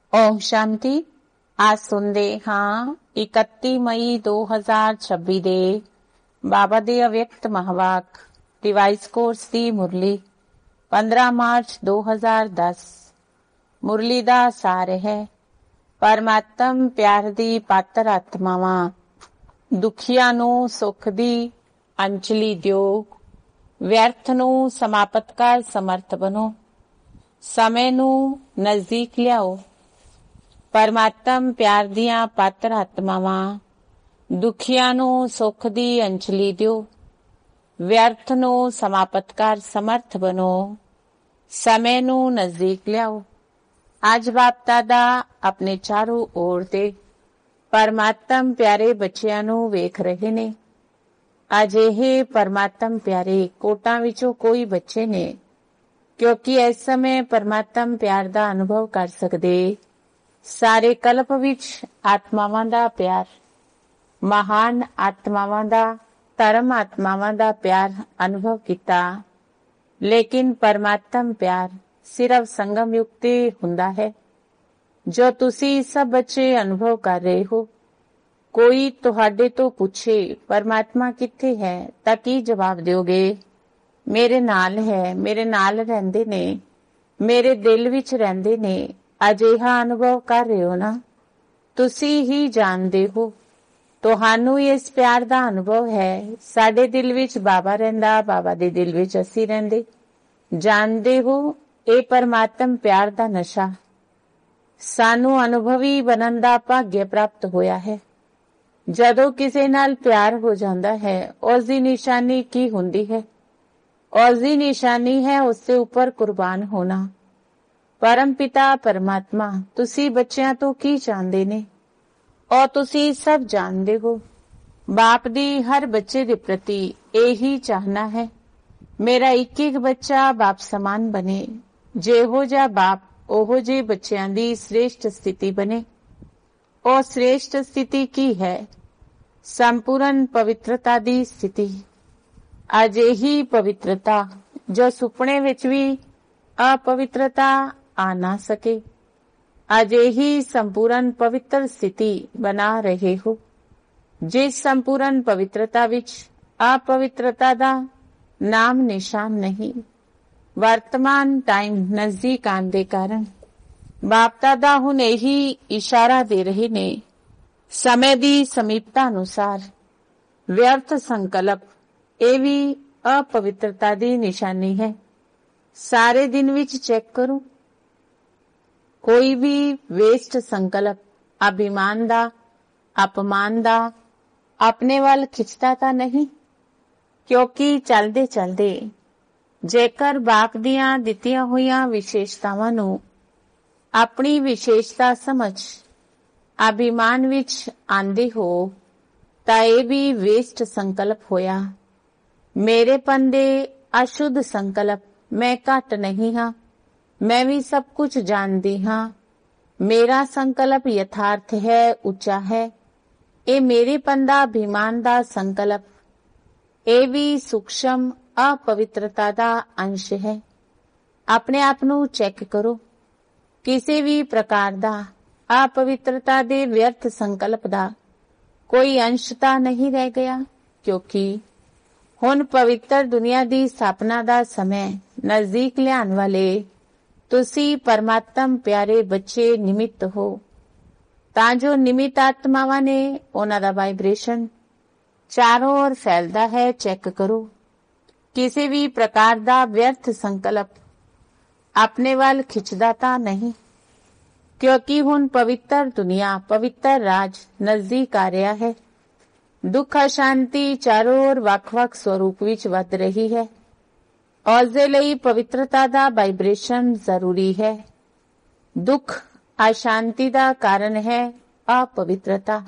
ओम शांति। आज सुनते हाँ 31 मई 2026 ਦੇ ਬਾਬਾ ਦੇ ਅਵਿਅਕਤ ਮਹਾਵਾਕ ਡਿਵਾਈਸ ਕੋਰਸ ਦੀ ਮੁਰਲੀ 15 ਮਾਰਚ 2010। ਮੁਰਲੀ ਦਾ ਸਾਰ ਹੈ, ਪਰਮਾਤਮ ਪਿਆਰ ਦੀ ਪਾਤਰ ਆਤਮਾਵਾਂ, ਦੁਖੀਆਂ ਨੂੰ ਸੁੱਖ ਦੀ ਅੰਜਲੀ ਦਿਓ, ਵਿਅਰਥ ਨੂੰ ਸਮਾਪਤ ਕਰ ਸਮਰਥ ਬਣੋ, ਸਮੇਂ ਨੂੰ ਨਜ਼ਦੀਕ ਲਿਆਓ। ਪਰਮਾਤਮ ਪਿਆਰ ਦੀਆਂ ਪਾਤਰ ਆਤਮਾਵਾਂ, ਦੁਖੀਆਂ ਨੂੰ ਸੁੱਖ ਦੀ ਅੰਜਲੀ ਦਿਓ, ਵਿਅਰਥ ਨੂੰ ਸਮਾਪਤ ਕਰ ਸਮਰਥ ਬਣੋ, ਸਮੇਂ ਨੂੰ ਨਜ਼ਦੀਕ ਲਿਆਓ। ਅੱਜ ਬਾਪ ਦਾਦਾ ਆਪਣੇ ਚਾਰੋਂ ओर ਤੇ ਪਰਮਾਤਮ ਪਿਆਰੇ ਬੱਚਿਆਂ ਨੂੰ ਵੇਖ ਰਹੇ ਨੇ। ਅਜਿਹੇ ਪਰਮਾਤਮ ਪਿਆਰੇ ਕੋਟਾਂ ਵਿੱਚੋਂ ਕੋਈ ਬੱਚੇ ਨੇ, ਕਿਉਂਕਿ ਇਸ ਸਮੇਂ ਪਰਮਾਤਮ ਪਿਆਰ ਦਾ ਅਨੁਭਵ ਕਰ ਸਕਦੇ। ਸਾਰੇ ਕਲਪ ਵਿੱਚ ਆਤਮਾਵਾਂ ਦਾ ਪਿਆਰ, ਮਹਾਨ ਆਤਮਾਵਾਂ ਦਾ, ਧਰਮ ਆਤਮਾਵਾਂ ਦਾ ਪਿਆਰ ਅਨੁਭਵ ਕੀਤਾ, ਲੇਕਿਨ ਪਰਮਾਤਮ ਪਿਆਰ ਸਿਰਫ ਸੰਗਮ ਯੁਗ ਤੇ ਹੁੰਦਾ ਹੈ, ਜੋ ਤੁਸੀਂ ਸਭ ਬੱਚੇ ਅਨੁਭਵ ਕਰ ਰਹੇ ਹੋ। ਕੋਈ ਤੁਹਾਡੇ ਤੋਂ ਪੁੱਛੇ ਪਰਮਾਤਮਾ ਕਿੱਥੇ ਹੈ ਤਾਂ ਕੀ ਜਵਾਬ ਦਿਓਗੇ? ਮੇਰੇ ਨਾਲ ਹੈ, ਮੇਰੇ ਨਾਲ ਰਹਿੰਦੇ ਨੇ, ਮੇਰੇ ਦਿਲ ਵਿੱਚ ਰਹਿੰਦੇ ਨੇ। ਅਜਿਹਾ ਅਨੁਭਵ ਕਰ ਰਹੇ ਹੋ ਨਾ? ਤੁਸੀਂ ਹੀ ਜਾਣਦੇ ਹੋ, ਤੁਹਾਨੂੰ ਇਸ ਪਿਆਰ ਦਾ ਅਨੁਭਵ ਹੈ। ਸਾਡੇ ਦਿਲ ਵਿੱਚ ਬਾਬਾ ਰਹਿੰਦਾ, ਬਾਬਾ ਦੇ ਦਿਲ ਵਿੱਚ ਅਸੀਂ ਰਹਿੰਦੇ। ਜਾਣਦੇ ਹੋ, ਇਹ ਪਰਮਾਤਮ ਪਿਆਰ ਦਾ ਨਸ਼ਾ ਸਾਨੂੰ ਅਨੁਭਵੀ ਬਣਨ ਦਾ ਭਾਗਯ ਪ੍ਰਾਪਤ ਹੋਇਆ ਹੈ। ਜਦੋਂ ਕਿਸੇ ਨਾਲ ਪਿਆਰ ਹੋ ਜਾਂਦਾ ਹੈ, ਉਸ ਦੀ ਨਿਸ਼ਾਨੀ ਕੀ ਹੁੰਦੀ ਹੈ? ਉਸ ਦੀ ਨਿਸ਼ਾਨੀ ਹੈ ਉਸ ਦੇ ਉੱਪਰ ਕੁਰਬਾਨ ਹੋਣਾ। ਪਰਮ ਪਿਤਾ ਪਰਮਾਤਮਾ ਤੁਸੀਂ ਬੱਚਿਆਂ ਤੋਂ ਕੀ ਚਾਹੁੰਦੇ ਨੇ, ਔਰ ਤੁਸੀਂ ਸਭ ਜਾਣਦੇ ਹੋ। ਬਾਪ ਦੀ ਹਰ ਬੱਚੇ ਦੇ ਪ੍ਰਤੀ ਇਹੀ ਚਾਹਨਾ ਹੈ, ਮੇਰਾ ਇੱਕ ਇੱਕ ਬੱਚਾ ਬਾਪ ਸਮਾਨ ਬਣੇ। ਜਿਹੋ ਜਿਹਾ ਬਾਪ ਉਹੋ ਜਿਹੇ ਬੱਚਿਆਂ ਦੀ ਸ੍ਰੇਸ਼ਟ ਸਥਿਤੀ ਬਣੇ। ਉਹ ਸ੍ਰੇਸ਼ਟ ਸਥਿਤੀ ਕੀ ਹੈ? ਸੰਪੂਰਨ ਪਵਿੱਤਰਤਾ ਦੀ ਸਥਿਤੀ। ਅਜਿਹੀ ਪਵਿੱਤਰਤਾ ਜੋ ਸੁਪਨੇ ਵਿੱਚ ਵੀ ਅਪਵਿੱਤਰਤਾ ਆ ਨਾ ਸਕੇ। ਅਜਿਹੀ ਸੰਪੂਰਨ ਪਵਿੱਤਰ ਸਥਿਤੀ ਬਣਾ ਰਹੇ ਹੋ, ਜਿਸ ਸੰਪੂਰਨ ਪਵਿੱਤਰਤਾ ਵਿੱਚ ਅਪਵਿੱਤਰਤਾ ਦਾ ਨਾਮ ਨਿਸ਼ਾਨ ਨਹੀਂ। ਵਰਤਮਾਨ ਟਾਈਮ ਨਜ਼ਦੀਕ ਆਉਣ ਦੇ ਕਾਰਨ ਬਾਪ ਦਾਦਾ ਹੁਣ ਇਹੀ ਇਸ਼ਾਰਾ ਦੇ ਰਹੇ ਨੇ, ਸਮੇਂ ਦੀ ਸਮੀਪਤਾ ਅਨੁਸਾਰ ਵਿਅਰਥ ਸੰਕਲਪ ਇਹ ਵੀ ਅਪਵਿੱਤਰਤਾ ਦੀ ਨਿਸ਼ਾਨੀ ਹੈ। ਸਾਰੇ ਦਿਨ ਵਿੱਚ ਚੈੱਕ ਕਰੋ, ਕੋਈ ਵੀ ਵੇਸਟ ਸੰਕਲਪ ਅਭਿਮਾਨ ਦਾ, ਅਪਮਾਨ ਦਾ ਆਪਣੇ ਵੱਲ ਖਿੱਚਦਾ ਤਾਂ ਨਹੀਂ। ਕਿਉਂਕਿ ਚਲਦੇ ਚਲਦੇ ਜੇਕਰ ਬਾਪ ਦੀਆਂ ਦਿੱਤੀਆਂ ਹੋਈਆਂ ਵਿਸ਼ੇਸ਼ਤਾਵਾਂ ਨੂੰ ਆਪਣੀ ਵਿਸ਼ੇਸ਼ਤਾ ਸਮਝ ਅਭਿਮਾਨ ਵਿੱਚ ਆਂਦੇ ਹੋ ਤਾਂ ਇਹ ਵੀ ਵੇਸਟ ਸੰਕਲਪ ਹੋਇਆ। ਮੇਰੇਪਨ ਦੇ ਅਸ਼ੁੱਧ ਸੰਕਲਪ, ਮੈਂ ਘੱਟ ਨਹੀਂ ਹਾਂ, ਮੈਂ ਵੀ ਸਭ ਕੁਝ ਜਾਣਦੀ ਹਾਂ, ਮੇਰਾ ਸੰਕਲਪ ਯਥਾਰਥ ਹੈ, ਉੱਚਾ ਹੈ। ਇਹ ਮੇਰੇਪਨ ਦਾ ਅਭਿਮਾਨ ਦਾ ਸੰਕਲਪ, ਇਹ ਵੀ ਸੂਖਸ਼ਮ ਅਪਵਿੱਤਰਤਾ ਦਾ ਅੰਸ਼ ਹੈ। ਆਪਣੇ ਆਪ ਨੂੰ ਚੈੱਕ ਕਰੋ, ਕਿਸੇ ਵੀ ਪ੍ਰਕਾਰ ਦਾ ਅਪਵਿੱਤਰਤਾ ਦੇ ਵਿਅਰਥ ਸੰਕਲਪ ਦਾ ਕੋਈ ਅੰਸ਼ ਤਾਂ ਨਹੀਂ ਰਹਿ ਗਿਆ। ਕਿਉਂਕਿ ਹੁਣ ਪਵਿੱਤਰ ਦੁਨੀਆ ਦੀ ਸਥਾਪਨਾ ਦਾ ਸਮੇਂ ਨਜ਼ਦੀਕ ਲਿਆਉਣ ਵਾਲੇ ਤੁਸੀਂ ਪਰਮਾਤਮ ਪਿਆਰੇ ਬੱਚੇ ਨਿਮਿਤ ਹੋ। ਤਾਂ ਜੋ ਨਿਮਿਤ ਆਤਮਾਵਾਂ ਨੇ ਉਹਨਾਂ ਦਾ ਵਾਈਬ੍ਰੇਸ਼ਨ ਚਾਰੋਂ ओर ਫੈਲਦਾ ਹੈ। ਚੈੱਕ ਕਰੋ, ਕਿਸੇ ਵੀ ਪ੍ਰਕਾਰ ਦਾ ਵਿਅਰਥ ਸੰਕਲਪ ਆਪਣੇ ਵੱਲ ਖਿੱਚਦਾ ਤਾਂ ਨਹੀਂ। ਕਿਉਂਕਿ ਹੁਣ ਪਵਿੱਤਰ ਦੁਨੀਆ, ਪਵਿੱਤਰ ਰਾਜ ਨਜ਼ਦੀਕ ਆ ਰਿਹਾ ਹੈ। ਦੁੱਖ ਅਸ਼ਾਂਤੀ ਚਾਰੋਂ ओर ਵੱਖ-ਵੱਖ ਸਰੂਪ ਵਿੱਚ ਵੱਧ ਰਹੀ ਹੈ। ਉਸ ਦੇ ਲਈ ਪਵਿੱਤਰਤਾ ਦਾ ਵਾਈਬ੍ਰੇਸ਼ਨ ਜ਼ਰੂਰੀ ਹੈ। ਦੁੱਖ ਅਸ਼ਾਂਤੀ ਦਾ ਕਾਰਨ ਹੈ ਅਪਵਿੱਤਰਤਾ।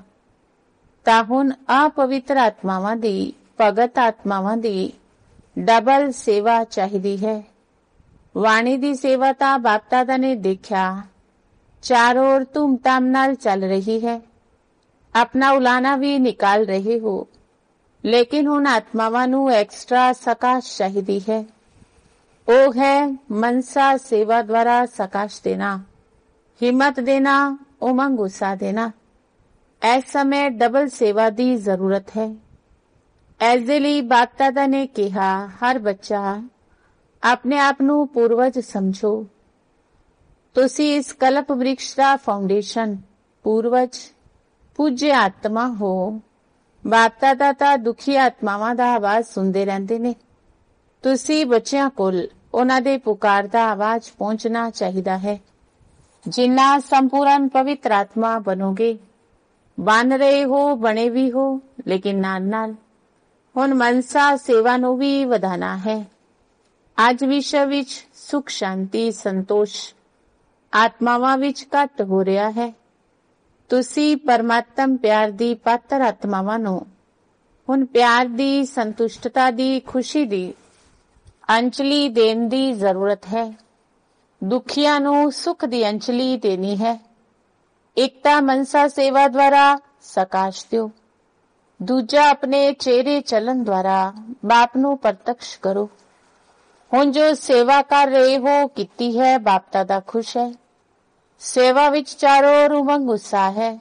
ਤਾਂ ਹੁਣ ਅਪਵਿੱਤਰ ਆਤਮਾਵਾਂ ਦੀ, ਭਗਤ ਆਤਮਾਵਾਂ ਦੀ ਡਬਲ ਸੇਵਾ ਚਾਹੀਦੀ ਹੈ। ਵਾਣੀ ਦੀ ਸੇਵਾ ਤਾਂ ਬਾਪ ਦਾਦਾ ਨੇ ਦੇਖਿਆ ਚਾਰੋਂ ओर ਧੂਮਧਾਮ ਨਾਲ ਚੱਲ ਰਹੀ ਹੈ। ਆਪਣਾ ਉਲਾਨਾ ਵੀ ਨਿਕਾਲ ਰਹੇ ਹੋ, ਲੇਕਿਨ ਹੁਣ ਆਤਮਾਵਾਂ ਨੂੰ ਐਕਸਟਰਾ ਸਕਾਸ਼ ਚਾਹੀਦੀ ਹੈ। ਉਹ ਹੈ ਮਨਸਾ ਸੇਵਾ ਦੁਆਰਾ ਸਕਾਸ਼ ਦੇਣਾ। ਹਿੰਮਤ ਦੇਣਾ, ਉਮੰਗ ਉਤਸ਼ਾਹ ਦੇਣਾ। ਇਸ ਸਮੇਂ ਡਬਲ ਸੇਵਾ ਦੀ ਜ਼ਰੂਰਤ ਹੈ। ਇਸ ਦੇ ਲਈ ਬਾਪ ਦਾਦਾ ਨੇ ਕਿਹਾ, ਹਰ ਬੱਚਾ ਆਪਣੇ ਆਪ ਨੂੰ ਪੂਰਵਜ ਸਮਝੋ। ਤੁਸੀਂ ਇਸ ਕਲਪ ਵ੍ਰਿਕਸ਼ ਦਾ ਫਾਊਂਡੇਸ਼ਨ, ਪੂਰਵਜ, ਪੂਜਯ ਆਤਮਾ ਹੋ। ਬਾਪ ਦਾਦਾ ਤਾਂ ਦੁਖੀ ਆਤਮਾਵਾਂ ਦਾ ਆਵਾਜ਼ ਸੁਣਦੇ ਰਹਿੰਦੇ ਨੇ। ਤੁਸੀਂ ਬੱਚਿਆਂ ਕੋਲ ਉਹਨਾਂ ਦੇ ਪੁਕਾਰ ਦਾ ਆਵਾਜ਼ ਪਹੁੰਚਣਾ ਚਾਹੀਦਾ ਹੈ। ਜਿੰਨਾ ਸੰਪੂਰਨ ਪਵਿੱਤਰ ਆਤਮਾ ਬਣੋਗੇ, ਬਣ ਰਹੇ ਹੋ, ਬਣੇ ਵੀ ਹੋ, ਲੇਕਿਨ ਨਾਲ ਨਾਲ ਹੁਣ ਮਨਸਾ ਸੇਵਾ ਨੂੰ ਵੀ ਵਧਾਣਾ ਹੈ। ਅੱਜ ਵਿਸ਼ਵ ਵਿੱਚ ਸੁਖ, ਸ਼ਾਂਤੀ, ਸੰਤੋਸ਼ ਆਤਮਾਵਾਂ ਵਿੱਚ ਘੱਟ ਹੋ ਰਿਹਾ ਹੈ। ਤੁਸੀਂ ਪਰਮਾਤਮ ਪਿਆਰ ਦੀ ਪਾਤਰ ਆਤਮਾਵਾਂ ਨੂੰ ਹੁਣ ਪਿਆਰ ਦੀ, ਸੰਤੁਸ਼ਟਤਾ ਦੀ, ਖੁਸ਼ੀ ਦੀ ਅੰਜਲੀ ਦੇਣ ਦੀ ਜ਼ਰੂਰਤ ਹੈ। ਦੁਖੀਆਂ ਨੂੰ ਸੁਖ ਦੀ ਅੰਜਲੀ ਦੇਣੀ ਹੈ। ਇੱਕ ਤਾਂ ਮਨਸਾ ਸੇਵਾ ਦੁਆਰਾ ਸਕਾਸ਼ ਦਿਓ, ਦੂਜਾ ਆਪਣੇ ਚਿਹਰੇ ਚੱਲਣ ਦੁਆਰਾ ਬਾਪ ਨੂੰ ਪ੍ਰਤੱਖ ਕਰੋ। ਹੁਣ ਜੋ ਸੇਵਾ ਕਰ ਰਹੇ ਹੋ ਕੀਤੀ ਹੈ, ਬਾਪ ਦਾਦਾ ਖੁਸ਼ ਹੈ। ਸੇਵਾ ਵਿੱਚ ਚਾਰੋਂ ओर उमंग उत्साह है,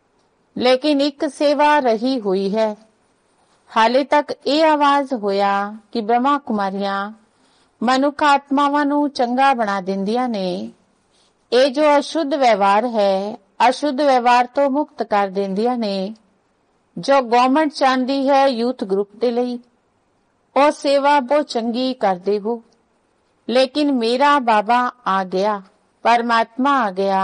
लेकिन एक सेवा रही हुई है। ਹਾਲੇ ਤੱਕ ਇਹ ਆਵਾਜ਼ ਹੋਇਆ ਕਿ ਬ੍ਰਹਮਾ ਕੁਮਾਰੀਆਂ ਮਨੁੱਖ ਆਤਮਾਵਾਂ ਨੂੰ ਚੰਗਾ ਬਣਾ ਦਿੰਦੀਆਂ ਨੇ। ਇਹ ਜੋ ਅਸ਼ੁੱਧ ਵਿਵਹਾਰ ਹੈ, ਅਸ਼ੁੱਧ ਵਿਵਹਾਰ ਤੋਂ ਮੁਕਤ ਕਰ ਦਿੰਦੀਆਂ ਨੇ। ਜੋ ਗਵਰਨਮੈਂਟ ਚਾਹੁੰਦੀ ਹੈ ਯੂਥ ਗਰੁੱਪ ਦੇ ਲਈ, ਉਹ ਸੇਵਾ ਬਹੁਤ ਚੰਗੀ ਕਰਦੇ ਹੋ। ਲੇਕਿਨ ਮੇਰਾ ਬਾਬਾ ਆ ਗਿਆ, परमात्मा आ गया,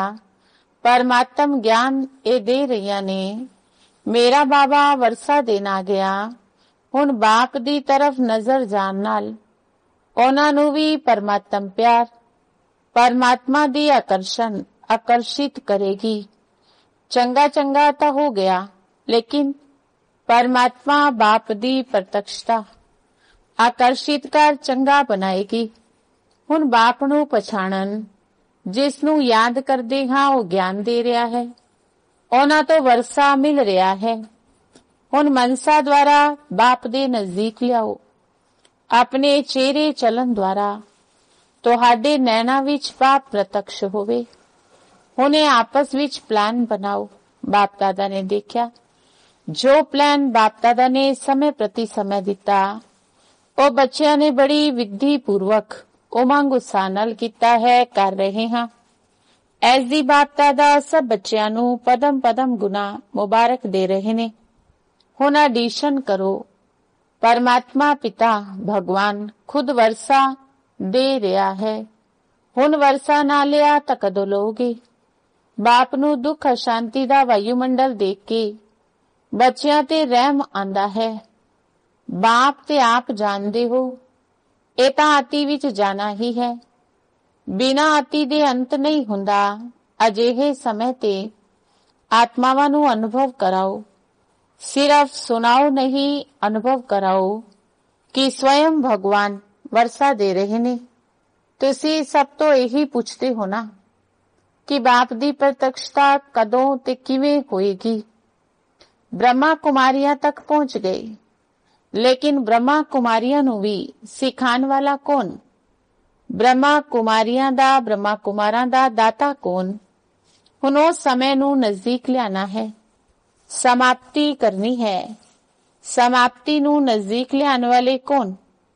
परमात्म ज्ञान ये दे रही ने। मेरा बाबा वर्षा देना गया। हुण बाप दी तरफ नजर जान नाल उन्हां नूं भी परमात्म प्यार, परमात्मा दी आकर्षण आकर्षित करेगी। चंगा चंगा तो हो गया, लेकिन परमात्मा बाप दी प्रत्यक्षता आकर्षित कर चंगा बनाएगी। हुण बाप नूं पछाणन, जिस नूं याद करदे हां ਉਹ ਗਿਆਨ ਦੇ ਰਿਹਾ ਹੈ। ਉਹਨਾਂ ਤੋਂ ਵਰਸਾ ਮਿਲ ਰਿਹਾ ਹੈ। ਹੁਣ ਮਨਸਾ ਦੁਆਰਾ ਬਾਪ ਦੇ ਨਜ਼ਦੀਕ ਲਿਆਓ। ਆਪਣੇ ਚਿਹਰੇ ਚੱਲਣ ਦੁਆਰਾ ਤੁਹਾਡੇ ਨੈਣਾਂ ਵਿੱਚ ਬਾਪ ਪ੍ਰਤੱਖ ਹੋਵੇ। ਹੁਣ ਇਹ ਆਪਸ ਵਿੱਚ ਪਲਾਨ ਬਣਾਓ। ਬਾਪ ਦਾਦਾ ਨੇ ਦੇਖਿਆ, ਜੋ ਪਲਾਨ ਬਾਪ ਦਾਦਾ ਨੇ ਸਮੇਂ ਪ੍ਰਤੀ ਸਮੇਂ ਦਿੱਤਾ, ਉਹ ਬੱਚਿਆਂ ਨੇ ਬੜੀ ਵਿਧੀ ਪੂਰਵਕ ਉਮੰਗ ਉਤਸ਼ਾਹ ਨਾਲ ਕੀਤਾ ਹੈ, ਕਰ ਰਹੇ ਹਾਂ। ਐਸ ਦੀ ਬਾਪ ਦਾਦਾ ਸਭ ਬੱਚਿਆਂ ਨੂੰ ਪਦਮ ਪਦਮ ਗੁਨਾ ਮੁਬਾਰਕ ਦੇ ਰਹੇ ਨੇ। ਹੁਣ ਐਡੀਸ਼ਨ ਕਰੋ। ਪਰਮਾਤਮਾ ਪਿਤਾ ਭਗਵਾਨ ਖੁਦ ਵਰਸਾ ਦੇ ਰਿਹਾ ਹੈ। ਹੁਣ ਵਰਸਾ ਨਾ ਲਿਆ ਤਾਂ ਕਦੋਂ ਲਓਗੇ? ਬਾਪ ਨੂੰ ਦੁੱਖ ਅਸ਼ਾਂਤੀ ਦਾ ਵਾਯੂਮੰਡਲ ਦੇਖ ਕੇ ਬੱਚਿਆਂ ਤੇ ਰਹਿਮ ਆਂਦਾ ਹੈ। ਬਾਪ ਤੇ ਆਪ ਜਾਣਦੇ ਹੋ, ਇਹ ਤਾਂ ਆਤੀ ਵਿੱਚ ਜਾਣਾ ਹੀ ਹੈ। ਬਿਨਾਂ ਆਤੀ ਦੇ ਅੰਤ ਨਹੀਂ ਹੁੰਦਾ। ਅਜਿਹੇ ਸਮੇਂ ਤੇ ਆਤਮਾਵਾਂ ਨੂੰ ਅਨੁਭਵ ਕਰਾਓ। ਸਿਰਫ ਸੁਣਾਓ ਨਹੀਂ, ਅਨੁਭਵ ਕਰਾਓ ਕਿ ਸਵਯੰ ਭਗਵਾਨ ਵਰਸਾ ਦੇ ਰਹੇ ਨੇ। ਤੁਸੀਂ ਸਭ ਤੋਂ ਇਹੀ ਪੁੱਛਦੇ ਹੋ ਨਾ ਕਿ ਬਾਪ ਦੀ ਪ੍ਰਤੱਖਤਾ ਕਦੋਂ ਤੇ ਕਿਵੇਂ ਹੋਏਗੀ। ਬ੍ਰਹਮਾ ਕੁਮਾਰੀਆਂ ਤੱਕ ਪਹੁੰਚ ਗਏ, ਲੇਕਿਨ ਬ੍ਰਹਮਾ ਕੁਮਾਰੀਆਂ ਨੂੰ ਵੀ ਸਿਖਾਉਣ ਵਾਲਾ ਕੌਣ? ਬ੍ਰਹਮਾ ਕੁਮਾਰੀਆਂ ਦਾ, ਬ੍ਰਹਮਾ ਕੁਮਾਰਾਂ ਦਾ ਦਾਤਾ ਕੌਣ? ਹੁਣ ਉਸ ਸਮੇਂ ਨੂੰ ਨਜ਼ਦੀਕ ਲਿਆਣਾ ਹੈ, ਸਮਾਪਤੀ ਕਰਨੀ ਹੈ। ਸਮਾਪਤੀ ਨੂੰ ਨਜ਼ਦੀਕ ਲਿਆਉਣ ਵਾਲੇ ਕੌਣ?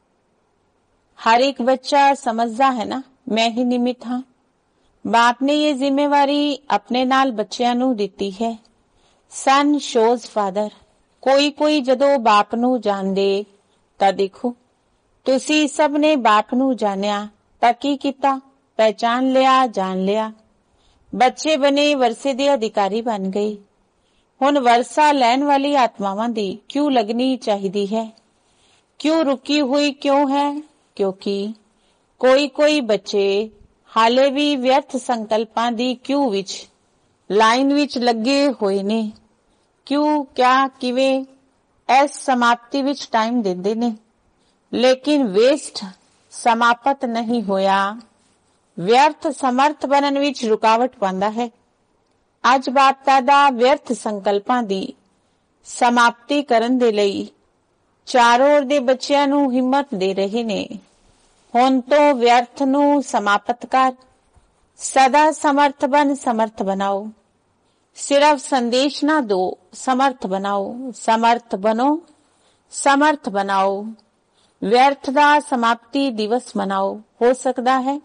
ਹਰ ਇੱਕ ਬੱਚਾ ਸਮਝਦਾ ਹੈ ਨਾ, ਮੈਂ ਹੀ ਨਿमित्त ਹਾਂ। ਬਾਪ ਨੇ ਇਹ ਜ਼ਿੰਮੇਵਾਰੀ ਆਪਣੇ ਨਾਲ ਬੱਚਿਆਂ ਨੂੰ ਦਿੱਤੀ ਹੈ। Son shows father. ਕੋਈ ਜਦੋਂ ਬਾਪ ਨੂੰ ਜਾਣਦੇ ਤਾਂ ਦੇਖੋ, ਤੁਸੀਂ ਸਭ ਨੇ ਬਾਪ ਨੂੰ ਜਾਣਿਆ ਤਾਂ ਕੀ ਕੀਤਾ? ਪਹਿਚਾਨ ਲਿਆ, ਜਾਣ ਲਿਆ। ਬੱਚੇ ਬਣੇ, ਵਰਸੇ ਦੇ ਅਧਿਕਾਰੀ ਬਣ ਗਏ। ਹੁਣ ਵਰਸਾ ਲੈਣ ਵਾਲੀ ਆਤਮਾਵਾਂ ਦੀ ਕਿਉਂ ਲੱਗਣੀ ਚਾਹੀਦੀ ਹੈ? ਕਿਉਂ ਰੁਕੀ ਹੋਈ ਕਿਉਂ ਹੈ? ਕਿਉਂਕਿ ਕੋਈ ਬੱਚੇ ਹਾਲੇ ਵੀ ਵਿਅਰਥ ਸੰਕਲਪਾਂ ਦੀ ਕਿਉਂ ਵਿੱਚ, ਲਾਈਨ ਵਿੱਚ ਲੱਗੇ ਹੋਏ ਨੇ। ਕਿਉਂ, ਕਿਆ, ਕਿਵੇਂ ਇਸ ਸਮਾਪਤੀ ਵਿੱਚ ਟਾਈਮ ਦਿੰਦੇ ਨੇ, ਲੇਕਿਨ ਵੇਸਟ ਸਮਾਪਤ ਨਹੀਂ ਹੋਇਆ। ਵਿਅਰਥ ਸਮਰਥ ਬਣਨ ਵਿੱਚ ਰੁਕਾਵਟ ਪਾਉਂਦਾ ਹੈ। ਅੱਜ ਬਾਪ ਦਾਦਾ ਵਿਅਰਥ ਸੰਕਲਪਾਂ ਦੀ ਸਮਾਪਤੀ ਕਰਨ ਦੇ ਲਈ ਚਾਰੋਂ ओर ਦੇ ਬੱਚਿਆਂ ਨੂੰ ਹਿੰਮਤ ਦੇ ਰਹੇ ਨੇ। ਹੁਣ ਤੋਂ ਵਿਅਰਥ ਨੂੰ ਸਮਾਪਤ ਕਰ, सदा समर्थ बन समर्थ बनाओ। सिर्फ संदेश ना दो, समर्थ बनाओ। समर्थ बनो, समर्थ बनाओ। व्यर्थ दा समाप्ति दिवस मनाओ। हो सकता है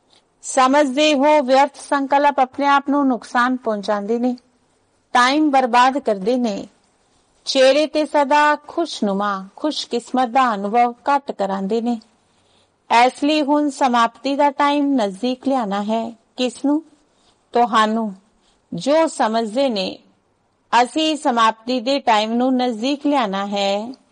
समझदे हो व्यर्थ संकल्प अपने आप ਨੂੰ ਨੁਕਸਾਨ ਪਹੁੰਚਾਉਂਦੇ ਨੇ, ਟਾਈਮ ਬਰਬਾਦ ਕਰਦੇ ਨੇ, ਚਿਹਰੇ ਤੇ ਸਦਾ ਖੁਸ਼ਨੁਮਾ ਖੁਸ਼ਕਿਸਮਤ ਦਾ ਅਨੁਭਵ ਘੱਟ ਕਰਾਉਂਦੇ ਨੇ। ਇਸ ਲਈ ਹੁਣ ਸਮਾਪਤੀ ਦਾ ਟਾਈਮ ਨਜ਼ਦੀਕ ਲਿਆਣਾ ਹੈ। ਕਿਸ ਨੂੰ? ਤੁਹਾਨੂੰ, ਜੋ ਸਮਝਦੇ ਨੇ ਅਸੀਂ ਸਮਾਪਤੀ ਦੇ ਟਾਈਮ ਨੂੰ ਨਜ਼ਦੀਕ ਲਿਆਣਾ ਹੈ।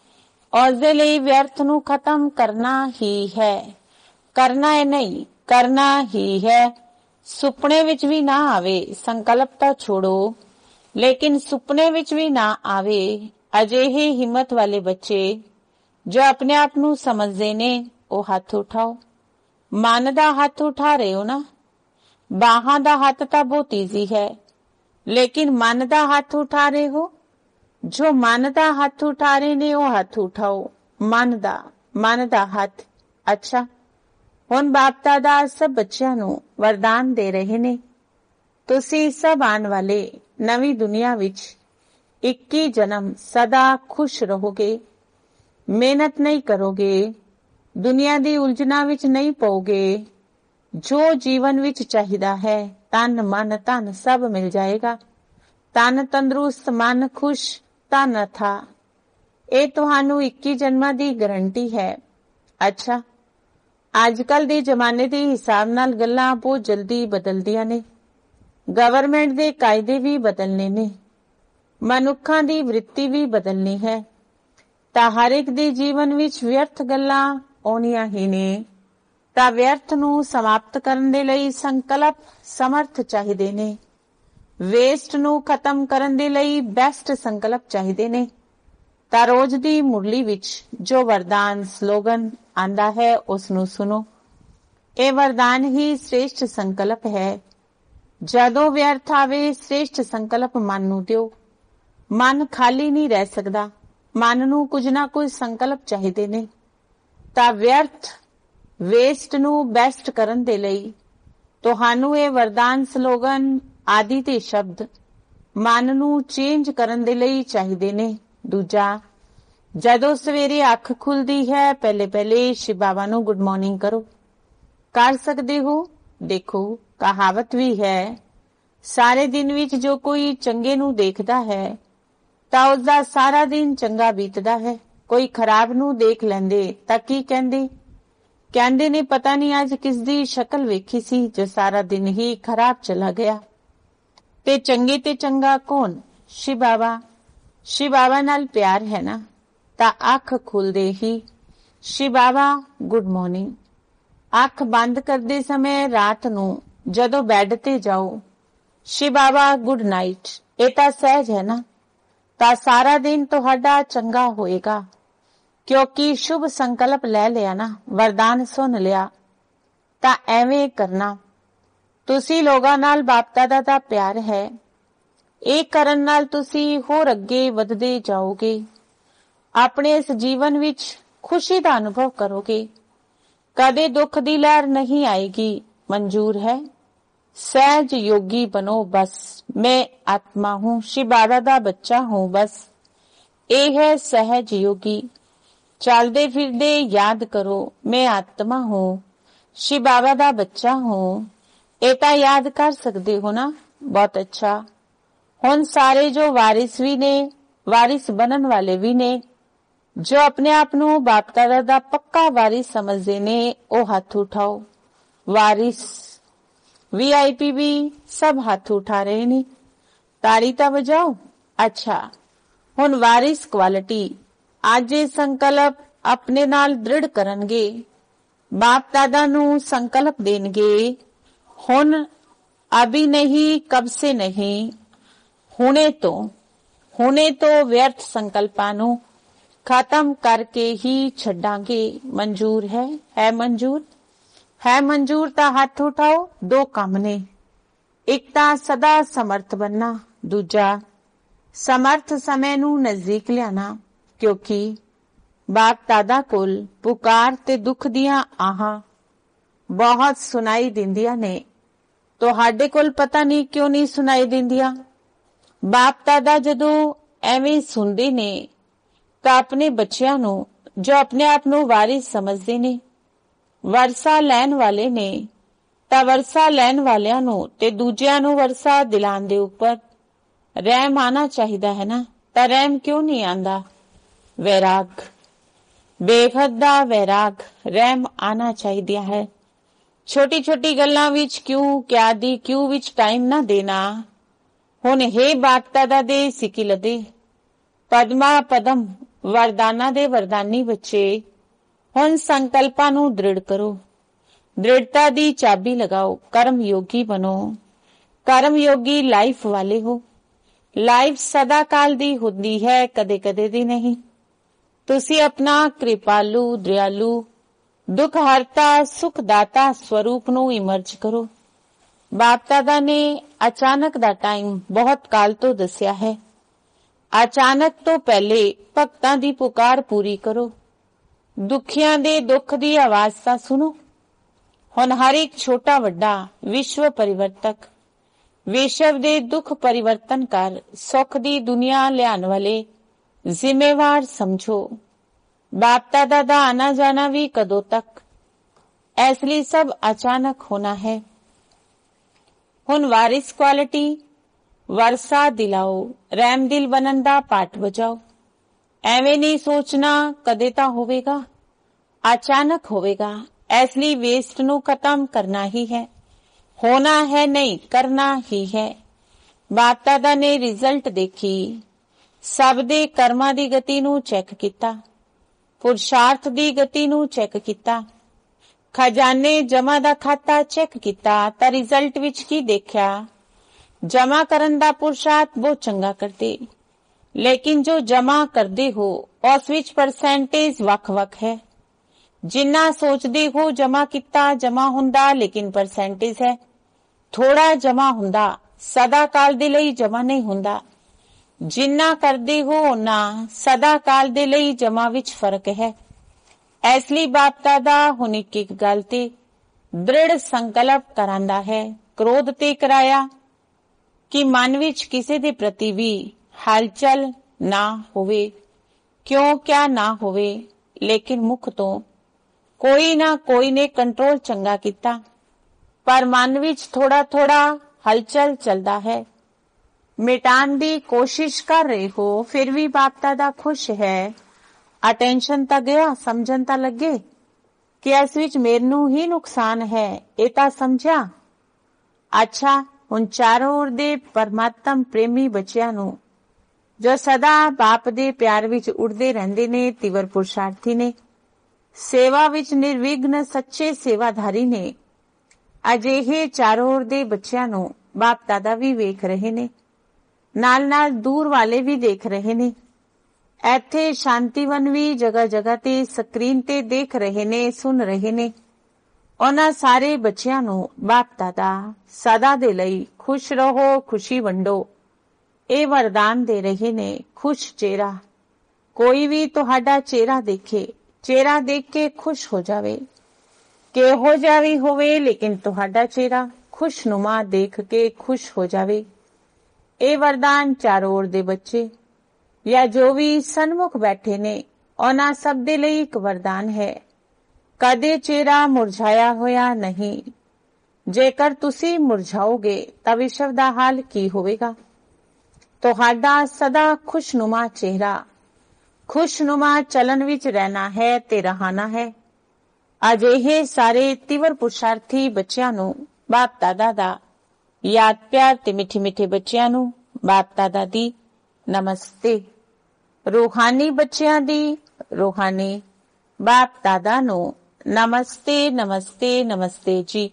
ਉਸ ਦੇ ਲਈ ਵਿਅਰਥ ਨੂੰ ਖਤਮ ਕਰਨਾ ਹੀ ਹੈ। ਕਰਨਾ ਹੈ ਨਹੀਂ, ਕਰਨਾ ਹੀ ਹੈ। ਸੁਪਨੇ ਵਿੱਚ ਵੀ ਨਾ ਆਵੇ, ਸੰਕਲਪ ਤਾਂ ਛੋੜੋ, ਲੇਕਿਨ ਸੁਪਨੇ ਵਿੱਚ ਵੀ ਨਾ ਆਵੇ। ਅਜਿਹੇ ਹਿੰਮਤ ਵਾਲੇ ਬੱਚੇ ਜੋ ਆਪਣੇ ਆਪ ਨੂੰ ਸਮਝਦੇ ਨੇ ਉਹ ਹੱਥ ਉਠਾਓ। ਮਨ ਦਾ ਹੱਥ ਉਠਾ ਰਹੇ ਹੋ ਨਾ? ਬਾਹਾਂ ਦਾ ਹੱਥ ਤਾਂ ਬਹੁਤ ਈਜ਼ੀ ਹੈ, ਲੇਕਿਨ ਮਨ ਦਾ ਹੱਥ ਉਠਾ ਰਹੇ ਹੋ? ਜੋ ਮਨ ਦਾ ਹੱਥ ਉਠਾ ਰਹੇ ਨੇ ਉਹ ਹੱਥ ਉਠਾਓ। ਮਨ ਦਾ ਹੱਥ। ਅੱਛਾ, ਹੁਣ ਬਾਪ ਦਾਦਾ ਸਭ ਬੱਚਿਆਂ ਨੂੰ ਵਰਦਾਨ ਦੇ ਰਹੇ ਨੇ। ਤੁਸੀਂ ਸਭ ਆਉਣ ਵਾਲੇ ਨਵੀਂ ਦੁਨੀਆ ਵਿੱਚ 21 ਜਨਮ ਸਦਾ ਖੁਸ਼ ਰਹੋਗੇ, ਮਿਹਨਤ ਨਹੀਂ ਕਰੋਗੇ, ਦੁਨੀਆ ਦੀ ਉਲਝਣਾਂ ਵਿੱਚ ਨਹੀਂ ਪਓਗੇ। ਜੋ ਜੀਵਨ ਵਿੱਚ ਚਾਹੀਦਾ ਹੈ, ਤਨ ਮਨ ਧਨ ਸਭ ਮਿਲ ਜਾਏਗਾ। ਤਨ ਤੰਦਰੁਸਤ, ਮਨ ਖੁਸ਼, ਧਨ ਅਥਾ। ਇਹ ਤੁਹਾਨੂੰ 21 ਜਨਮਾਂ ਦੀ ਗਰੰਟੀ ਹੈ। ਅੱਛਾ, ਅੱਜ ਕੱਲ ਦੇ ਜ਼ਮਾਨੇ ਦੇ ਹਿਸਾਬ ਨਾਲ ਗੱਲਾਂ ਬਹੁਤ ਜਲਦੀ ਬਦਲਦੀਆਂ ਨੇ। ਗਵਰਨਮੈਂਟ ਦੇ ਕਾਇਦੇ ਵੀ ਬਦਲਨੇ ਨੇ, ਮਨੁੱਖਾਂ ਦੀ ਵ੍ਰਿਤੀ ਵੀ ਬਦਲਣੀ ਹੈ, ਤਾਂ ਹਰ ਇੱਕ ਦੇ ਜੀਵਨ ਵਿੱਚ ਵਿਅਰਥ ਗੱਲਾਂ ਆਉਣੀਆਂ ਹੀ ਨੇ। ਤਾਂ ਵਿਅਰਥ ਨੂੰ ਸਮਾਪਤ ਕਰਨ ਦੇ ਲਈ ਸੰਕਲਪ ਸਮਰਥ ਚਾਹੀਦੇ ਨੇ। ਵੇਸਟ ਨੂੰ ਖਤਮ ਕਰਨ ਦੇ ਲਈ ਬੈਸਟ ਸੰਕਲਪ ਚਾਹੀਦੇ ਨੇ। ਤਾਂ ਰੋਜ਼ ਦੀ ਮੁਰਲੀ ਵਿੱਚ ਜੋ ਵਰਦਾਨ ਸਲੋਗਨ ਆਂਦਾ ਹੈ ਉਸ ਨੂੰ ਸੁਣੋ। ਇਹ ਵਰਦਾਨ ਹੀ ਸ੍ਰੇਸ਼ਟ ਸੰਕਲਪ ਹੈ। ਜਦੋਂ ਵਿਅਰਥ ਆਵੇ, ਸ੍ਰੇਸ਼ਟ ਸੰਕਲਪ ਮਨ ਨੂੰ ਦਿਓ। ਮਨ ਖਾਲੀ ਨਹੀਂ ਰਹਿ ਸਕਦਾ, ਮਨ ਨੂੰ ਕੁਝ ਨਾ ਕੁਝ ਸੰਕਲਪ ਚਾਹੀਦੇ ਨੇ। ਤਾਂ ਵਿਅਰਥ ਵੇਸਟ ਨੂੰ ਬੈਸਟ ਕਰਨ ਦੇ ਲਈ ਤੁਹਾਨੂੰ ਇਹ ਵਰਦਾਨ ਸਲੋਗਨ ਆਦਿ ਦੇ ਸ਼ਬਦ ਮਨ ਨੂੰ ਚੇਂਜ ਕਰਨ ਦੇ ਲਈ ਚਾਹੀਦੇ ਨੇ। ਦੂਜਾ, ਜਦੋਂ ਸਵੇਰੇ ਅੱਖ ਖੁੱਲਦੀ ਹੈ, ਪਹਿਲੇ ਸ਼ਿਵ ਬਾਬਾ ਨੂੰ ਗੁੱਡ ਮਾਰਨਿੰਗ ਕਰੋ। ਕਰ ਸਕਦੇ ਹੋ? ਦੇਖੋ, ਕਹਾਵਤ ਵੀ ਹੈ, ਸਾਰੇ ਦਿਨ ਵਿੱਚ ਜੋ ਕੋਈ ਚੰਗੇ ਨੂੰ ਦੇਖਦਾ ਹੈ ਤਾਂ ਉਸਦਾ ਸਾਰਾ ਦਿਨ ਚੰਗਾ ਬੀਤਦਾ ਹੈ। ਕੋਈ ਖਰਾਬ ਨੂੰ ਦੇਖ ਲੈਂਦੇ ਤਾਂ ਕੀ ਕਹਿੰਦੇ ਨੇ ਪਤਾ ਨਹੀਂ ਅੱਜ ਕਿਸ ਦੀ ਸ਼ਕਲ ਵੇਖੀ ਸੀ ਜੋ ਸਾਰਾ ਦਿਨ ਹੀ ਖਰਾਬ ਚਲਾ ਗਿਆ। ਤੇ ਚੰਗੇ ਤੇ ਚੰਗਾ ਕੌਣ? ਸ਼ਿਵ ਬਾਬਾ। ਸ਼ਿਵ ਬਾਬਾ ਨਾਲ ਪਿਆਰ ਹੈ ਨਾ, ਤਾਂ ਅੱਖ ਖੁੱਲਦੇ ਹੀ ਸ਼ਿਵ ਬਾਬਾ ਗੁੱਡ ਮਾਰਨਿੰਗ। ਅੱਖ ਬੰਦ ਕਰਦੇ ਸਮੇਂ ਰਾਤ ਨੂੰ ਜਦੋਂ ਬੈੱਡ ਤੇ ਜਾਓ, ਸ਼ਿਵ ਬਾਬਾ ਗੁੱਡ ਨਾਈਟ। ਇਹ ਤਾਂ ਸਹਿਜ ਹੈ ਨਾ। ਤਾਂ ਸਾਰਾ ਦਿਨ ਤੁਹਾਡਾ ਚੰਗਾ ਹੋਏਗਾ, ਕਿਉਂਕਿ ਸ਼ੁਭ ਸੰਕਲਪ ਲੈ ਲਿਆ ਨਾ, ਵਰਦਾਨ ਸੁਣ ਲਿਆ। ਤਾਂ ਐਵੇਂ ਕਰਨਾ। ਤੁਸੀਂ ਲੋਕਾਂ ਨਾਲ ਬਾਪ ਦਾਦਾ ਦਾ ਪਿਆਰ ਹੈ, ਇਹ ਕਰਨ ਨਾਲ ਤੁਸੀਂ ਹੋਰ ਅੱਗੇ ਵਧਦੇ ਜਾਓਗੇ। ਆਪਣੇ ਇਸ ਜੀਵਨ ਵਿੱਚ ਖੁਸ਼ੀ ਦਾ ਅਨੁਭਵ ਕਰੋਗੇ, ਕਦੇ ਦੁੱਖ ਦੀ ਲਹਿਰ ਨਹੀਂ ਆਏਗੀ। ਮਨਜ਼ੂਰ ਹੈ? सहज योगी बनो बस। मैं आत्मा हूँ, शिव बाबा ਦਾ ਬੱਚਾ हूँ बस। ਇਹ ਹੈ सहज योगी। चलते फिरते याद करो मैं आत्मा हूँ, शिव बाबा ਦਾ ਬੱਚਾ हूँ। ਇਹ ਤਾਂ याद कर सकते हो ना? बहुत अच्छा। ਹੁਣ ਸਾਰੇ ਜੋ ਵਾਰਿਸ ਵੀ ਨੇ, ਵਾਰਿਸ बनन वाले भी ने, जो अपने आप ਨੂੰ ਬਾਪ ਦਾਦਾ ਦਾ ਪੱਕਾ ਵਾਰਿਸ ਸਮਝਦੇ ਨੇ ਉਹ ਹੱਥ ਉਠਾਓ। ਵਾਰਿਸ VIP भी सब हाथ उठा रहे ने, ताड़ी ता बजाओ। अच्छा, हुण वारिस क्वालिटी आज ये संकल्प अपने नाल दृढ़ करनगे, बाप दादा नू संकल्प देणगे। हुण अभी नहीं, कब से नहीं, हुणे तो व्यर्थ संकल्पां नू खत्म करके ही छड्डांगे। मंजूर है मंजूर है मंजूर। ਤਾਂ ਹੱਥ ਉਠਾਓ। ਦੋ ਕੰਮ ਨੇ, ਇੱਕ ਤਾਂ ਸਦਾ ਸਮਰਥ ਬਣਨਾ, ਦੂਜਾ ਸਮਰਥ ਸਮੇਂ ਨੂੰ ਨਜ਼ਦੀਕ ਲਿਆਣਾ। ਕਿਉਂਕਿ ਬਾਪ ਦਾਦਾ ਕੋਲ ਪੁਕਾਰ ਤੇ ਦੁੱਖ ਦੀਆਂ ਆਹਾਂ ਬਹੁਤ ਸੁਣਾਈ ਦਿੰਦੀਆਂ ਨੇ। ਤੁਹਾਡੇ ਕੋਲ ਪਤਾ ਨਹੀਂ ਕਿਉਂ ਨਹੀਂ ਸੁਣਾਈ ਦਿੰਦੀਆਂ। ਬਾਪ ਦਾਦਾ ਜਦੋਂ ਐਵੇਂ ਸੁਣਦੇ ਨੇ ਤਾਂ ਆਪਣੇ ਬੱਚਿਆਂ ਨੂੰ, ਜੋ ਆਪਣੇ ਆਪ ਨੂੰ ਵਾਰਿਸ ਸਮਝਦੇ ਨੇ, ਵਰਸਾ ਲੈਣ ਵਾਲੇ ਨੇ, ਤਾਂ ਵਰਸਾ ਲੈਣ ਵਾਲਿਆਂ ਨੂੰ ਤੇ ਦੂਜਿਆਂ ਨੂੰ ਵਰਸਾ ਦਿਲਾਉਣ ਦੇ ਉੱਪਰ ਰਹਿਮ ਆਣਾ ਚਾਹੀਦਾ ਹੈ ਨਾ। ਤਾਂ ਰਹਿਮ ਕਿਉਂ ਨਹੀਂ ਆਂਦਾ? ਵੈਰਾਗ, ਬੇਹੱਦ ਦਾ ਵੈਰਾਗ, ਰਹਿਮ ਆਣਾ ਚਾਹੀਦਾ ਹੈ। ਛੋਟੀ ਛੋਟੀ ਗੱਲਾਂ ਵਿੱਚ ਕਿਉਂ, ਕਿਆ ਦੀ ਕਿਉਂ ਵਿੱਚ ਟਾਈਮ ਨਾ ਦੇਣਾ। ਹੁਣ ਹੇ ਬਾਪ ਦਾਦਾ ਦੇ ਸਿਕਿਲ ਦੇ ਪਦਮਾ ਪਦਮ ਵਰਦਾਨਾ ਦੇ ਵਰਦਾਨੀ ਬੱਚੇ, ਹੁਣ ਸੰਕਲਪਾਂ ਨੂੰ ਦ੍ਰਿੜ ਕਰੋ, ਦ੍ਰਿੜਤਾ ਦੀ ਚਾਬੀ ਲਗਾਓ, ਕਰਮ ਯੋਗੀ ਬਣੋ। ਕਰਮ ਯੋਗੀ ਲਾਈਫ ਵਾਲੇ ਹੋ। ਲਾਈਫ ਸਦਾ ਕਾਲ ਦੀ ਹੁੰਦੀ ਹੈ, ਕਦੇ ਕਦੇ ਦੀ ਨਹੀਂ। ਤੁਸੀਂ ਆਪਣਾ ਕਿਰਪਾਲੂ, ਦਇਆਲੂ, ਦੁੱਖ ਹਰਤਾ, ਸੁਖ ਦਾਤਾ ਸਵਰੂਪ ਨੂੰ ਇਮਰਜ ਕਰੋ। ਬਾਪ ਦਾਦਾ ਨੇ ਅਚਾਨਕ ਦਾ ਟਾਈਮ ਬਹੁਤ ਕਾਲ ਤੋਂ ਦੱਸਿਆ ਹੈ। ਅਚਾਨਕ ਤੋਂ ਪਹਿਲੇ ਭਗਤਾਂ ਦੀ ਪੁਕਾਰ ਪੂਰੀ ਕਰੋ। ਦੁਖੀਆਂ ਦੇ ਦੁੱਖ ਦੀ ਆਵਾਜ਼ ਤਾਂ ਸੁਣੋ। ਹੁਣ ਹਰ ਇੱਕ ਛੋਟਾ ਵੱਡਾ ਵਿਸ਼ਵ ਪਰਿਵਰਤਕ, ਵਿਸ਼ਵ ਦੇ ਦੁੱਖ ਪਰਿਵਰਤਨ ਕਰ ਸੁੱਖ ਦੀ ਦੁਨੀਆ ਲਿਆਉਣ ਵਾਲੇ ਜ਼ਿੰਮੇਵਾਰ ਸਮਝੋ। ਬਾਪ ਦਾਦਾ ਦਾ ਆਣਾ ਜਾਣਾ ਵੀ ਕਦੋਂ ਤੱਕ? ਇਸ ਲਈ ਸਭ ਅਚਾਨਕ ਹੋਣਾ ਹੈ। ਹੁਣ ਵਾਰਿਸ ਕੁਆਲਿਟੀ ਵਰਸਾ ਦਿਲਾਓ, ਰਹਿਮ ਦਿਲ ਬਣਨ ਦਾ ਪਾਠ ਵਜਾਓ। ਐਵੇਂ ਨਹੀਂ ਸੋਚਣਾ ਕਦੇ ਤਾਂ ਹੋਵੇਗਾ, ਅਚਾਨਕ ਹੋਵੇਗਾ। ਇਸ ਲਈ ਵੇਸਟ ਨੂੰ ਖਤਮ ਕਰਨਾ ਹੀ ਹੈ। ਹੋਣਾ ਹੈ ਨਹੀਂ, ਕਰਨਾ ਹੀ ਹੈ। ਬਾਪ ਦਾਦਾ ਨੇ ਰਿਜ਼ਲਟ ਦੇਖੀ, ਸਭ ਦੇ ਕਰਮਾਂ ਦੀ ਗਤੀ ਨੂੰ ਚੈੱਕ ਕੀਤਾ, ਪੁਰਸ਼ਾਰਥ ਦੀ ਗਤੀ ਨੂੰ ਚੈੱਕ ਕੀਤਾ, ਖਜ਼ਾਨੇ ਜਮਾ ਦਾ ਖਾਤਾ ਚੈੱਕ ਕੀਤਾ। ਤਾਂ ਰਿਜ਼ਲਟ ਵਿੱਚ ਕੀ ਦੇਖਿਆ? ਜਮਾ ਕਰਨ ਦਾ ਪੁਰਸ਼ਾਰਥ ਬਹੁਤ ਚੰਗਾ ਕਰਦੇ, ਲੇਕਿਨ ਜੋ ਜਮਾ ਕਰਦੇ ਹੋ ਉਸ ਵਿੱਚ ਪਰਸੈਂਟੇਜ ਵੱਖ-ਵੱਖ ਹੈ। ਜਿੰਨਾ ਸੋਚਦੇ ਹੋ ਜਮਾ ਕੀਤਾ ਜਮਾ ਹੁੰਦਾ, ਲੇਕਿਨ ਪਰਸੈਂਟੇਜ ਹੈ ਥੋੜਾ ਜਮਾ ਹੁੰਦਾ, ਸਦਾ ਕਾਲ ਦੇ ਲਈ ਜਮਾ ਨਹੀਂ ਹੁੰਦਾ। ਜਿੰਨਾ ਕਰਦੇ ਹੋ ਉਹਨਾਂ ਸਦਾ ਕਾਲ ਦੇ ਲਈ ਜਮਾ ਵਿੱਚ ਫਰਕ ਹੈ। ਇਸ ਲਈ ਬਾਪ ਦਾਦਾ ਹੁਣ ਇੱਕ ਗੱਲ ਤੇ ਦ੍ਰਿੜ ਸੰਕਲਪ ਕਰਾਂਦਾ ਹੈ। ਕ੍ਰੋਧ ਤੇ ਕਰਾਇਆ ਕਿ ਮਨ ਵਿੱਚ ਕਿਸੇ ਦੇ ਪ੍ਰਤੀ ਵੀ ਹਲਚਲ ਨਾ ਹੋਵੇ, ਕਿਉਂ ਕਿਆ ਨਾ ਹੋਵੇ, ਲੇਕਿਨ ਮੁਖ ਤੋਂ ਕੋਈ ਨਾ ਕੋਈ ਨੇ ਕੰਟਰੋਲ ਚੰਗਾ ਕੀਤਾ, ਪਰ ਮਨ ਵਿੱਚ ਥੋੜਾ ਥੋੜਾ ਹਲਚਲ ਚੱਲਦਾ ਹੈ। ਮਿਟਾਉਣ ਦੀ ਕੋਸ਼ਿਸ਼ ਕਰ ਰਹੇ ਹੋ, ਫਿਰ ਵੀ ਬਾਪ ਦਾਦਾ ਖੁਸ਼ ਹੈ। ਅਟੈਂਸ਼ਨ ਤਾਂ ਗਿਆ, ਸਮਝਣ ਤਾਂ ਲੱਗੇ ਕਿ ਇਸ ਵਿੱਚ ਮੈਨੂੰ ਹੀ ਨੁਕਸਾਨ ਹੈ, ਇਹ ਤਾਂ ਸਮਝਿਆ। ਅੱਛਾ, ਹੁਣ ਚਾਰੋਂ ओर ਦੇ ਪਰਮਾਤਮ ਪ੍ਰੇਮੀ ਬੱਚਿਆਂ ਨੂੰ, ਜੋ ਸਦਾ ਬਾਪ ਦੇ ਪਿਆਰ ਵਿੱਚ ਉੜਦੇ ਰਹਿੰਦੇ ਨੇ, ਤਿਵਰ ਪੁਰਸ਼ਾਰਥੀ ਨੇ, ਸੇਵਾ ਵਿੱਚ ਨਿਰਵਿਘਨ ਸੱਚੇ ਸੇਵਾਧਾਰੀ ਨੇ, ਅਜਿਹੇ ਚਾਰੋਂ ओर ਦੇ ਬੱਚਿਆਂ ਨੂੰ ਬਾਪ ਦਾਦਾ ਵੀ ਵੇਖ ਰਹੇ ਨੇ, ਨਾਲ ਨਾਲ ਦੂਰ ਵਾਲੇ ਵੀ ਦੇਖ ਰਹੇ ਨੇ। ਇੱਥੇ ਸ਼ਾਂਤੀਵਨ ਵੀ ਜਗ੍ਹਾ ਜਗ੍ਹਾ ਤੇ ਸਕਰੀਨ ਤੇ ਦੇਖ ਰਹੇ ਨੇ, ਸੁਣ ਰਹੇ ਨੇ। ਉਹਨਾਂ ਸਾਰੇ ਬੱਚਿਆਂ ਨੂੰ ਬਾਪ ਦਾਦਾ ਸਦਾ ਦੇ ਲਈ ਖੁਸ਼ ਰਹੋ, ਖੁਸ਼ੀ ਵੰਡੋ, ਇਹ ਵਰਦਾਨ ਦੇ ਰਹੇ ਨੇ। ਖੁਸ਼ ਚਿਹਰਾ, ਕੋਈ ਵੀ ਤੁਹਾਡਾ ਚਿਹਰਾ ਦੇਖੇ, ਚਿਹਰਾ ਦੇਖ ਕੇ ਖੁਸ਼ ਹੋ ਜਾਵੇ, ਕਿਹੋ ਜਿਹਾ ਵੀ ਹੋਵੇ, ਲੇਕਿਨ ਤੁਹਾਡਾ ਚਿਹਰਾ ਖੁਸ਼ਨੁਮਾ ਦੇਖ ਕੇ ਖੁਸ਼ ਹੋ ਜਾਵੇ। ਇਹ ਵਰਦਾਨ ਚਾਰੋਂ ओर ਦੇ ਬੱਚੇ ਜਾਂ ਜੋ ਵੀ ਸਨਮੁਖ ਬੈਠੇ ਨੇ, ਉਹਨਾਂ ਸਭ ਦੇ ਲਈ ਇੱਕ ਵਰਦਾਨ ਹੈ। ਕਦੇ ਚਿਹਰਾ ਮੁਰਝਾਇਆ ਹੋਇਆ ਨਹੀਂ। ਜੇਕਰ ਤੁਸੀਂ ਮੁਰਝਾਓਗੇ ਤਾਂ ਵਿਸ਼ਵ ਦਾ ਹਾਲ ਕੀ ਹੋਵੇਗਾ? ਤੁਹਾਡਾ ਸਦਾ ਖੁਸ਼ਨੁਮਾ ਚਿਹਰਾ, ਖੁਸ਼ਨੁਮਾ ਚਲਨ ਵਿੱਚ ਰਹਿਣਾ ਹੈ ਤੇ ਰਹਾਣਾ ਹੈ। ਅਜਿਹੇ ਸਾਰੇ ਤਿਵਰ ਪੁਰਸ਼ਾਰਥੀ ਬੱਚਿਆਂ ਨੂੰ ਬਾਪ ਦਾਦਾ ਦਾ ਯਾਦ ਪਿਆਰ ਤੇ ਮਿੱਠੇ ਮਿੱਠੇ ਬੱਚਿਆਂ ਨੂੰ ਬਾਪ ਦਾਦਾ ਦੀ ਨਮਸਤੇ। ਰੂਹਾਨੀ ਬੱਚਿਆਂ ਦੀ ਰੂਹਾਨੀ ਬਾਪ ਦਾਦਾ ਨੂੰ ਨਮਸਤੇ ਨਮਸਤੇ ਨਮਸਤੇ ਜੀ।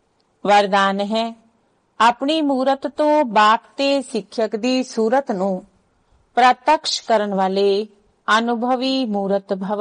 ਵਰਦਾਨ ਹੈ, ਆਪਣੀ ਮੂਰਤ ਤੋਂ ਬਾਪ ਤੇ ਸਿੱਖਿਅਕ ਦੀ ਸੂਰਤ ਨੂੰ ਪ੍ਰਤੱਖ ਕਰਨ ਵਾਲੇ ਅਨੁਭਵੀ ਮੂਰਤ ਭਵ।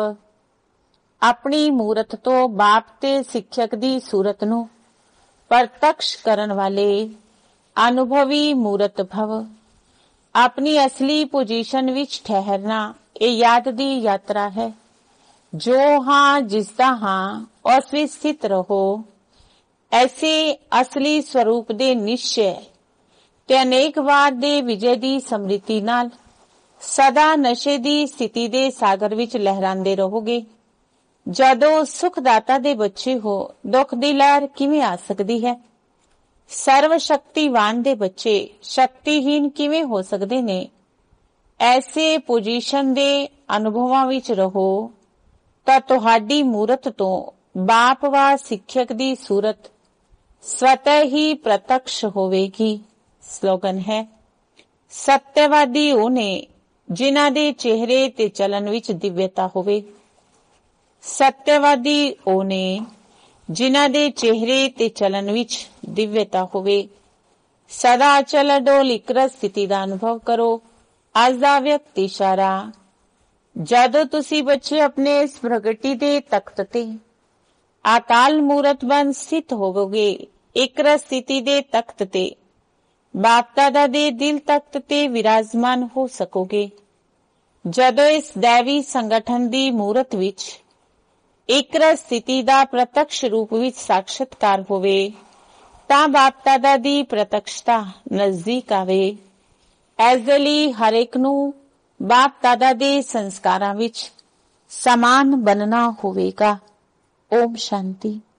ਆਪਣੀ ਮੂਰਤ ਤੋਂ ਬਾਪ ਤੇ ਸਿੱਖਿਅਕ ਦੀ ਸੂਰਤ ਨੂੰ ਪ੍ਰਤੱਖ ਕਰਨ ਵਾਲੇ ਅਨੁਭਵੀ ਮੂਰਤ ਭਵ। ਆਪਣੀ ਅਸਲੀ ਪੋਜੀਸ਼ਨ ਵਿੱਚ ਠਹਿਰਨਾ ਇਹ ਯਾਦ ਦੀ ਯਾਤਰਾ ਹੈ। ਜੋ ਹਾਂ, ਜਿਸਦਾ ਹਾਂ, ਉਸ ਵਿੱਚ ਸਥਿਤ ਰਹੋ। ਐਸੇ ਅਸਲੀ ਸਰੂਪ ਦੇ ਨਿਸ਼ਚੈ ਤੇ ਅਨੇਕ ਵਾਰ ਦੇ ਵਿਜੇ ਦੀ ਸਮ੍ਰਿਤੀ ਨਾਲ ਸਦਾ ਨਸ਼ੇ ਦੀ ਸਥਿਤੀ ਦੇ ਸਾਗਰ ਵਿੱਚ ਲਹਿਰਾਂਦੇ ਰਹੋਗੇ। ਜਦੋਂ ਸੁਖਦਾਤਾ ਦੇ ਬੱਚੇ ਹੋ, ਦੁੱਖ ਦੀ ਲਹਿਰ ਕਿਵੇਂ ਆ ਸਕਦੀ ਹੈ? ਸਰਵ ਸ਼ਕਤੀਵਾਨ ਦੇ ਬੱਚੇ ਸ਼ਕਤੀਹੀਨ ਕਿਵੇਂ ਹੋ ਸਕਦੇ ਨੇ? ਐਸੇ ਪੋਜੀਸ਼ਨ ਦੇ ਅਨੁਭਵਾਂ ਵਿੱਚ ਰਹੋ ਤਾਂ ਤੁਹਾਡੀ ਮੂਰਤ ਤੋਂ ਬਾਪ ਵਾ ਸਿੱਖਿਅਕ ਦੀ ਸੂਰਤ ਸਵਤः ਹੀ ਪ੍ਰਤੱਖ ਹੋਵੇਗੀ। ਸਲੋਗਨ ਹੈ, ਸੱਤਿਆਵਾਦੀ ਉਹ ਨੇ ਜਿਨ੍ਹਾਂ ਦੇ ਚਿਹਰੇ ਤੇ ਚਲਨ ਵਿੱਚ ਦਿਵਯਤਾ ਹੋਵੇ। ਸੱਤਿਆਵਾਦੀ ਉਹ ਨੇ ਜਿਨ੍ਹਾਂ ਦੇ ਚਿਹਰੇ ਤੇ ਚਲਨ ਵਿੱਚ ਦਿਵਯਤਾ ਹੋਵੇ। ਸਦਾ ਅਚਲ ਅਡੋਲ ਇਕਰਸ ਸਥਿਤੀ ਦਾ ਅਨੁਭਵ ਕਰੋ। ਅੱਜ ਦਾ ਵਿਅਕਤ ਇਸ਼ਾਰਾ, ਜਦੋਂ ਤੁਸੀਂ ਬੱਚੇ ਆਪਣੇ ਇਸ ਪ੍ਰਗਟੀ ਦੇ ਤਖਤ ਤੇ ਅਕਾਲ ਮੂਰਤ ਬਣ ਸਥਿਤ ਹੋਵੋਗੇ, ਇਕਰਸ ਸਥਿਤੀ ਦੇ ਤਖਤ ਤੇ, ਬਾਪ ਦਾਦਾ ਦੇ ਦਿਲ ਤਖਤ ਤੇ ਵਿਰਾਜਮਾਨ ਹੋ ਸਕੋਗੇ। ਜਦੋਂ ਇਸ ਦੈਵੀ ਸੰਗਠਨ ਦੀ ਮੂਰਤ ਵਿੱਚ ਇਕਰਸ ਸਥਿਤੀ ਦਾ ਪ੍ਰਤੱਖ ਰੂਪ ਵਿੱਚ ਸਾਖਸ਼ਾਤਕਾਰ ਹੋਵੇ ਤਾਂ ਬਾਪ ਦਾਦਾ ਦੀ ਪ੍ਰਤੱਖਤਾ ਨਜ਼ਦੀਕ ਆਵੇ। ਇਸ ਦੇ ਲਈ ਹਰੇਕ ਨੂੰ ਬਾਪ ਦਾਦਾ ਦੇ ਸੰਸਕਾਰਾਂ ਵਿੱਚ ਸਮਾਨ ਬਣਨਾ ਹੋਵੇਗਾ। ਓਮ ਸ਼ਾਂਤੀ।